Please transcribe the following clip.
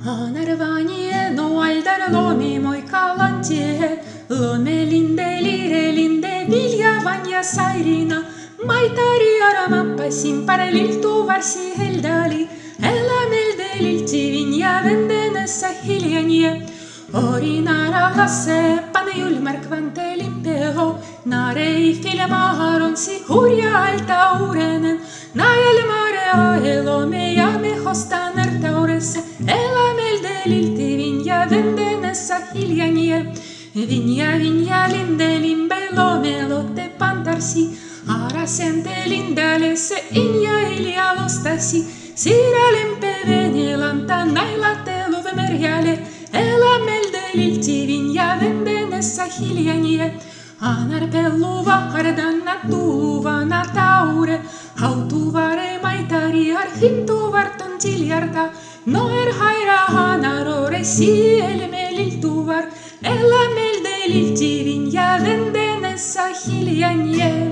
Anervanie no aldar lomi moika lantie, lome linde vilja vanja sairina, maitari aramappa simpare liltu varsi heldali, elämelde lilti vinja vendenessä hiljanie. Orinara lasse pane julmärk vante limpeho, narei filma ronsi hurja alta urenen, nael mare aelome ja me hostan ertauressa, elämelde lilti vinja vendenessä hiljanie. Vinja linde limbe lomelotte pantarsi, arasente lindale se inja ilja lostasi, siira lempe venelanta naila teluve merjale, elämelde lilti vinja vendenessä hiljanie. Anar pellu vakardanna tuvana taure, hautuvare maitari arhintuvarton tiljarta, noer haira hanarore sielme liltuvar, elämelde lilti vinja vendenessä hiljanie.